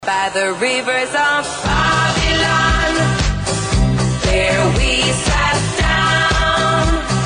By the rivers of Babylon, there we sat down.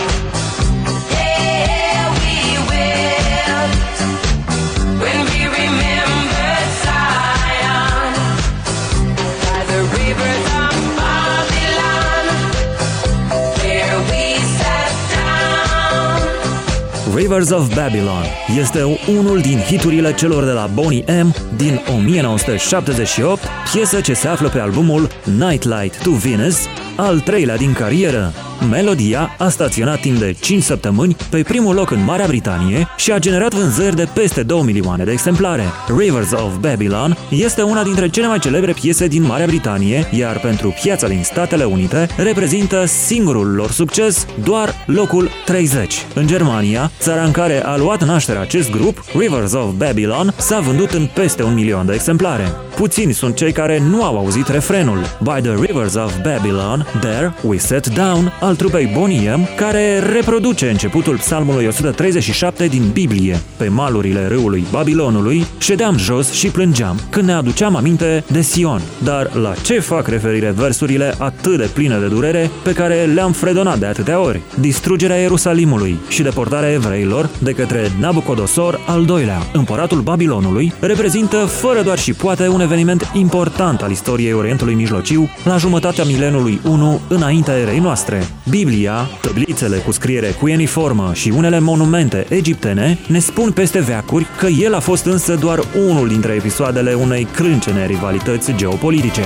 Yeah, we wept when we remembered Zion. By the rivers of Babylon, there we sat down. Rivers of Babylon este unul din hiturile celor de la Boney M din 1978, piesă ce se află pe albumul Nightlight to Venus, al treilea din carieră. Melodia a staționat timp de 5 săptămâni pe primul loc în Marea Britanie și a generat vânzări de peste 2 milioane de exemplare. Rivers of Babylon este una dintre cele mai celebre piese din Marea Britanie, iar pentru piața din Statele Unite reprezintă singurul lor succes, doar locul 30. În Germania, țara în care a luat naștere acest grup, Rivers of Babylon s-a vândut în peste 1 milion de exemplare. Puțini sunt cei care nu au auzit refrenul By the Rivers of Babylon, There We Sat Down al trupei Boney M, care reproduce începutul psalmului 137 din Biblie. Pe malurile râului Babilonului ședeam jos și plângeam când ne aduceam aminte de Sion. Dar la ce fac referire versurile atât de pline de durere pe care le-am fredonat de atâtea ori? Distrugerea Ierusalimului și deportarea evreilor de către Nabucodosor al II-lea, împăratul Babilonului, reprezintă fără doar și poate un eveniment important al istoriei Orientului Mijlociu la jumătatea milenului 1 înaintea erei noastre. Biblia, tablițele cu scriere cuieniformă și unele monumente egiptene ne spun peste veacuri că el a fost însă doar unul dintre episoadele unei crâncene rivalități geopolitice.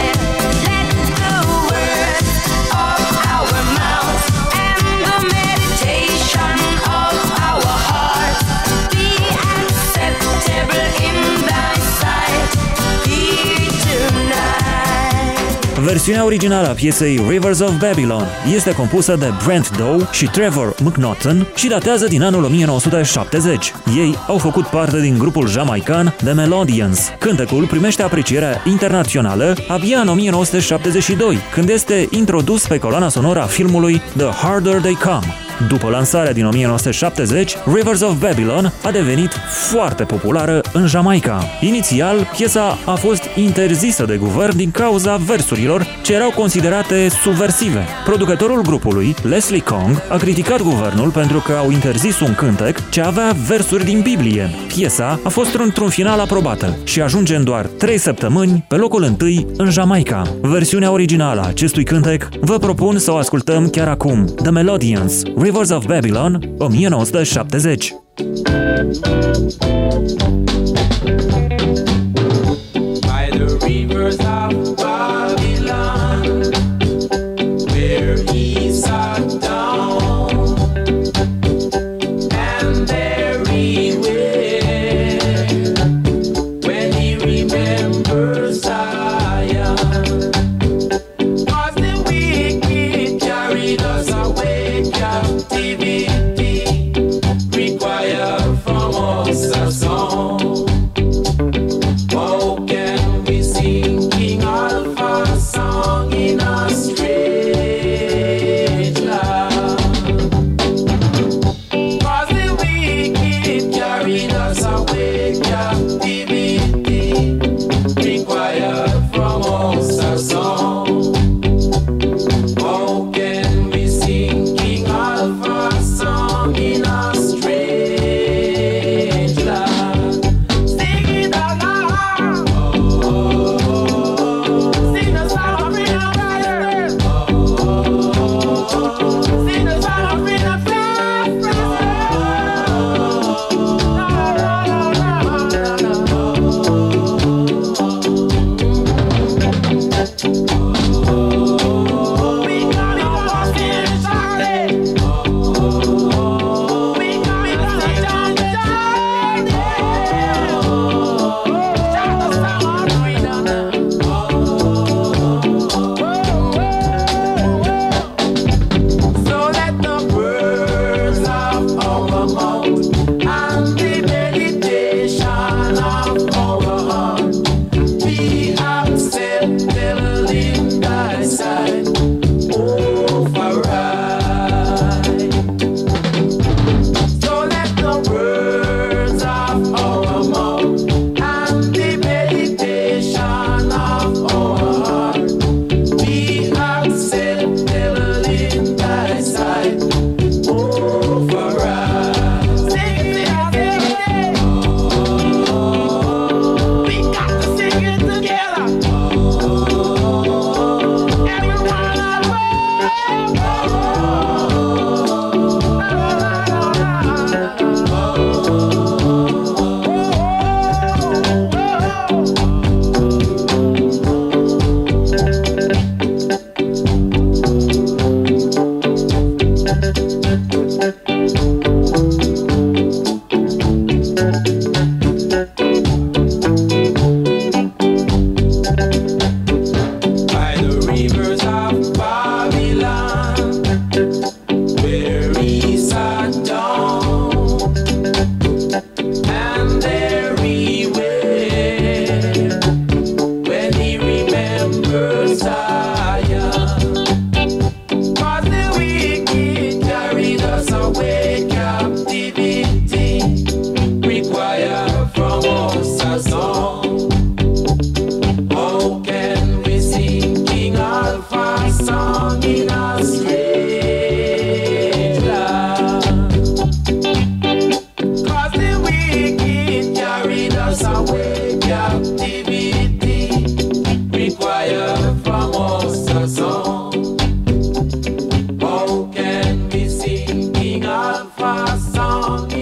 Versiunea originală a piesei Rivers of Babylon este compusă de Brent Doe și Trevor McNaughton și datează din anul 1970. Ei au făcut parte din grupul jamaican The Melodians. Cântecul primește aprecierea internațională abia în 1972, când este introdus pe coloana sonoră a filmului The Harder They Come. După lansarea din 1970, Rivers of Babylon a devenit foarte populară în Jamaica. Inițial, piesa a fost interzisă de guvern din cauza versurilor ce erau considerate subversive. Producătorul grupului, Leslie Kong, a criticat guvernul pentru că au interzis un cântec ce avea versuri din Biblie. Piesa a fost într-un final aprobată și ajunge în doar 3 săptămâni pe locul 1 în Jamaica. Versiunea originală a acestui cântec vă propun să o ascultăm chiar acum. The Melodians, Rivers of Babylon, 1970. By the rivers of Babylon, where he sat down, and there he wept when he remembers Zion. 'Cause the wicked carried us away captivity, require from us a song. get together. Everyone by the rivers of Babylon, where he sat down, and there he wept when he remembered Zion. 'Cause the wicked carried us away captivity, require from us a song. How can we sing King Alpha's song in a strange land? 'Cause the wicked carried us away captivity, require from us a song. How can we sing King Alpha's song